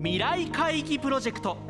未来会議プロジェクト。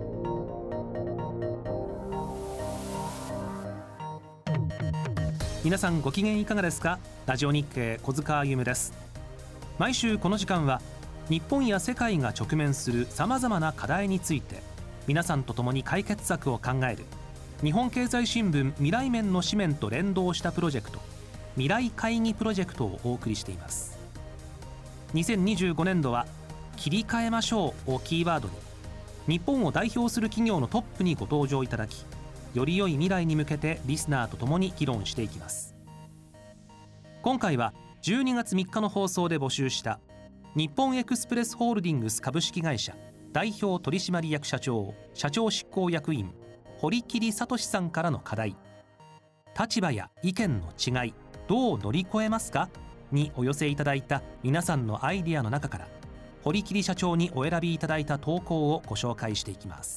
皆さんご機嫌いかがですか？ラジオ日経小塚歩です。毎週この時間は日本や世界が直面するさまざまな課題について皆さんと共に解決策を考える日本経済新聞未来面の紙面と連動したプロジェクト、未来会議プロジェクトをお送りしています。2025年度は切り替えましょうをキーワードに日本を代表する企業のトップにご登場いただき、より良い未来に向けてリスナーと共に議論していきます。今回は12月3日の放送で募集した日本エクスプレスホールディングス株式会社代表取締役社長社長執行役員堀切聡さんからの課題、立場や意見の違いどう乗り越えますかにお寄せいただいた皆さんのアイディアの中から堀切社長にお選びいただいた投稿をご紹介していきます。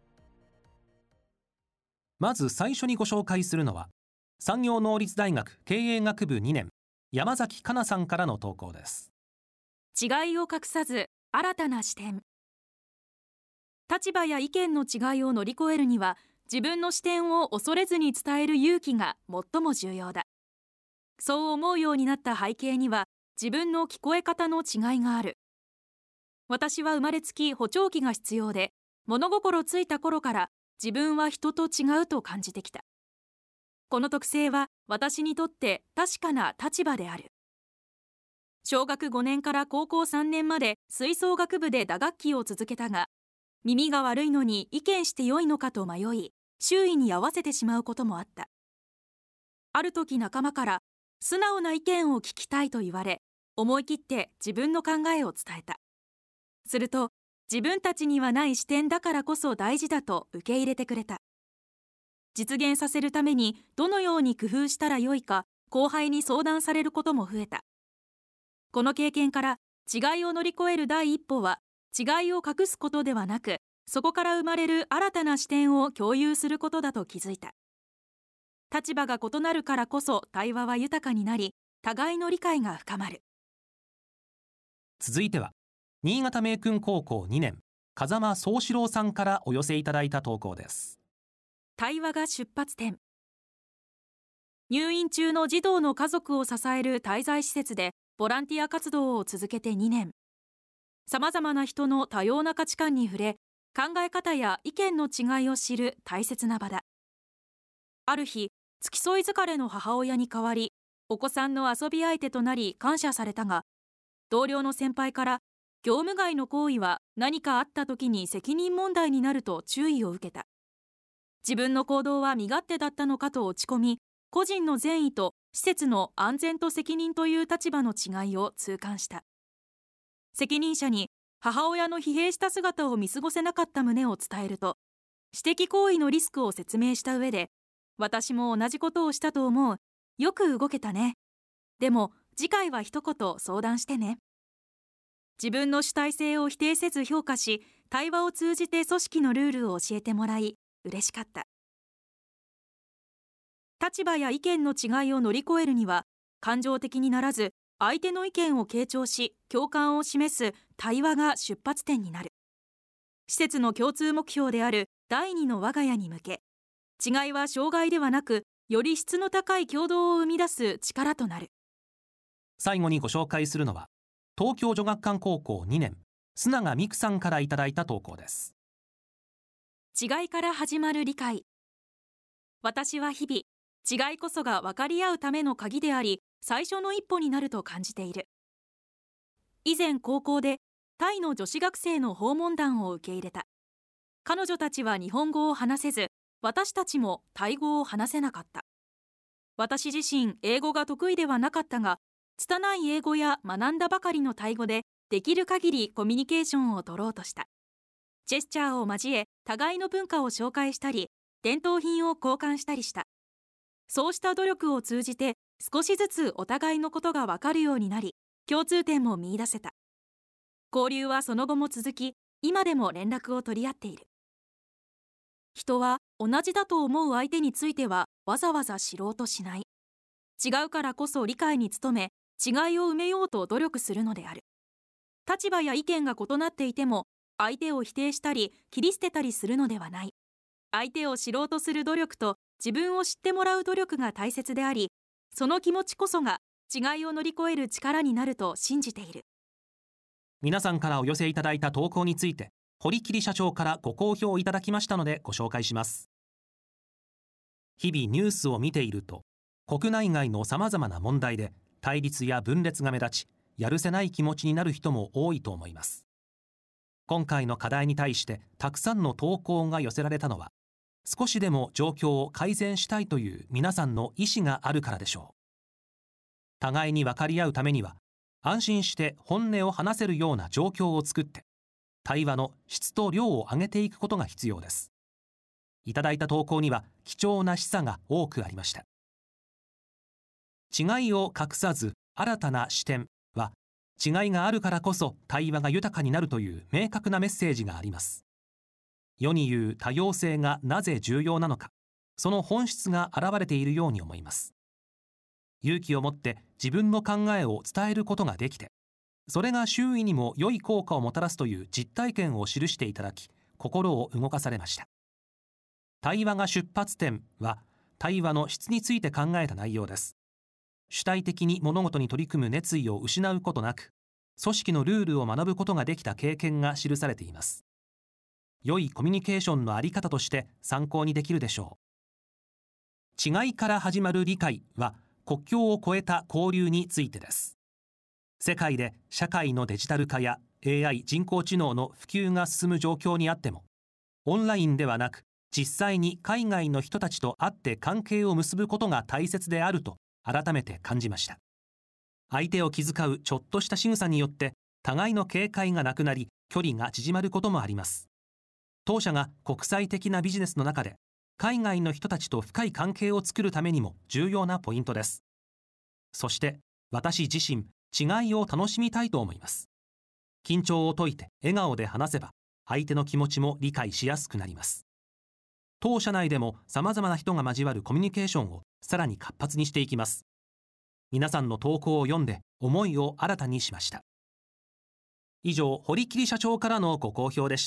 まず最初にご紹介するのは産業能率大学経営学部2年山崎香奈さんからの投稿です。 違いを隠さず新たな視点。立場や意見の違いを乗り越えるには自分の視点を恐れずに伝える勇気が最も重要だ。そう思うようになった背景には自分の聞こえ方の違いがある。私は生まれつき補聴器が必要で、物心ついた頃から自分は人と違うと感じてきた。この特性は私にとって確かな立場である。小学5年から高校3年まで吹奏楽部で打楽器を続けたが、耳が悪いのに意見してよいのかと迷い、周囲に合わせてしまうこともあった。ある時仲間から素直な意見を聞きたいと言われ、思い切って自分の考えを伝えた。すると、自分たちにはない視点だからこそ大事だと受け入れてくれた。実現させるためにどのように工夫したらよいか、後輩に相談されることも増えた。この経験から違いを乗り越える第一歩は、違いを隠すことではなく、そこから生まれる新たな視点を共有することだと気づいた。立場が異なるからこそ対話は豊かになり、互いの理解が深まる。 続いては新潟明訓高校2年風間宗志郎さんからお寄せいただいた投稿です。 対話が出発点。入院中の児童の家族を支える滞在施設でボランティア活動を続けて2年。さまざまな人の多様な価値観に触れ、考え方や意見の違いを知る大切な場だ。ある日、付き添い疲れの母親に代わり、お子さんの遊び相手となり感謝されたが、同僚の先輩から業務外の行為は何かあった時に責任問題になると注意を受けた。自分の行動は身勝手だったのかと落ち込み、個人の善意と施設の安全と責任という立場の違いを痛感した。責任者に母親の疲弊した姿を見過ごせなかった旨を伝えると、指摘行為のリスクを説明した上で、私も同じことをしたと思う。よく動けたね。でも次回は一言相談してね。自分の主体性を否定せず評価し、対話を通じて組織のルールを教えてもらい、嬉しかった。立場や意見の違いを乗り越えるには、感情的にならず、相手の意見を傾聴し、共感を示す対話が出発点になる。施設の共通目標である第二の我が家に向け、違いは障害ではなく、より質の高い共同を生み出す力となる。 最後にご紹介するのは東京女学館高校2年須永美久さんからいただいた投稿です。 違いから始まる理解。私は日々、違いこそが分かり合うための鍵であり、最初の一歩になると感じている。以前高校でタイの女子学生の訪問団を受け入れた。彼女たちは日本語を話せず、私たちもタイ語を話せなかった。私自身英語が得意ではなかったが、拙い英語や学んだばかりのタイ語でできる限りコミュニケーションを取ろうとした。ジェスチャーを交え互いの文化を紹介したり、伝統品を交換したりした。そうした努力を通じて少しずつお互いのことがわかるようになり、共通点も見出せた。交流はその後も続き、今でも連絡を取り合っている。人は同じだと思う相手についてはわざわざ知ろうとしない。違うからこそ理解に努め、違いを埋めようと努力するのである。立場や意見が異なっていても、 相手を否定したり切り捨てたりするのではない。相手を知ろうとする努力と自分を知ってもらう努力が大切であり、その気持ちこそが違いを乗り越える力になると信じている。 皆さんからお寄せいただいた投稿について、堀切社長からご好評いただきましたのでご紹介します。日々ニュースを見ていると、国内外のさまざまな問題で対立や分裂が目立ち、やるせない気持ちになる人も多いと思います。今回の課題に対してたくさんの投稿が寄せられたのは、少しでも状況を改善したいという皆さんの意思があるからでしょう。互いに分かり合うためには、安心して本音を話せるような状況を作って、対話の質と量を上げていくことが必要です。いただいた投稿には貴重な示唆が多くありました。違いを隠さず新たな視点は、違いがあるからこそ対話が豊かになるという明確なメッセージがあります。世に言う多様性がなぜ重要なのか、その本質が現れているように思います。勇気を持って自分の考えを伝えることができて、それが周囲にも良い効果をもたらすという実体験を記していただき、心を動かされました。対話が出発点は、対話の質について考えた内容です。主体的に物事に取り組む熱意を失うことなく、組織のルールを学ぶことができた経験が記されています。良いコミュニケーションのあり方として参考にできるでしょう。違いから始まる理解は、国境を越えた交流についてです。世界で社会のデジタル化や AI 人工知能の普及が進む状況にあっても、オンラインではなく実際に海外の人たちと会って関係を結ぶことが大切であると改めて感じました。相手を気遣うちょっとした仕草によって互いの警戒がなくなり、距離が縮まることもあります。当社が国際的なビジネスの中で海外の人たちと深い関係を作るためにも重要なポイントです。そして私自身、違いを楽しみたいと思います。緊張を解いて笑顔で話せば、相手の気持ちも理解しやすくなります。当社内でも様々な人が交わるコミュニケーションをさらに活発にしていきます。皆さんの投稿を読んで思いを新たにしました。以上、堀切社長からのご好評でした。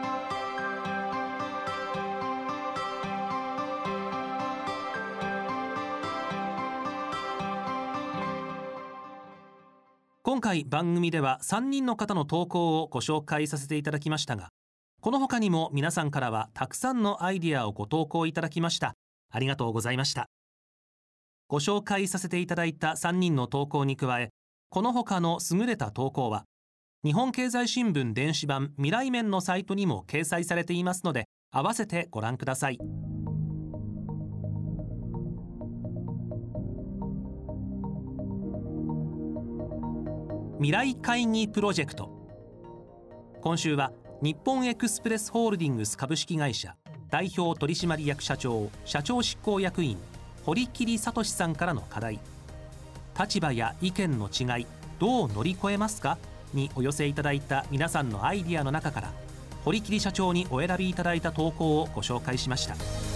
今回番組では3人の方の投稿をご紹介させていただきましたが、この他にも皆さんからはたくさんのアイディアをご投稿いただきました。ありがとうございました。ご紹介させていただいた3人の投稿に加え、この他の優れた投稿は日本経済新聞電子版未来面のサイトにも掲載されていますので、合わせてご覧ください。未来会議プロジェクト。今週は日本エクスプレスホールディングス株式会社代表取締役社長社長執行役員堀切聡さんからの課題、立場や意見の違いどう乗り越えますかにお寄せいただいた皆さんのアイディアの中から、堀切社長にお選びいただいた投稿をご紹介しました。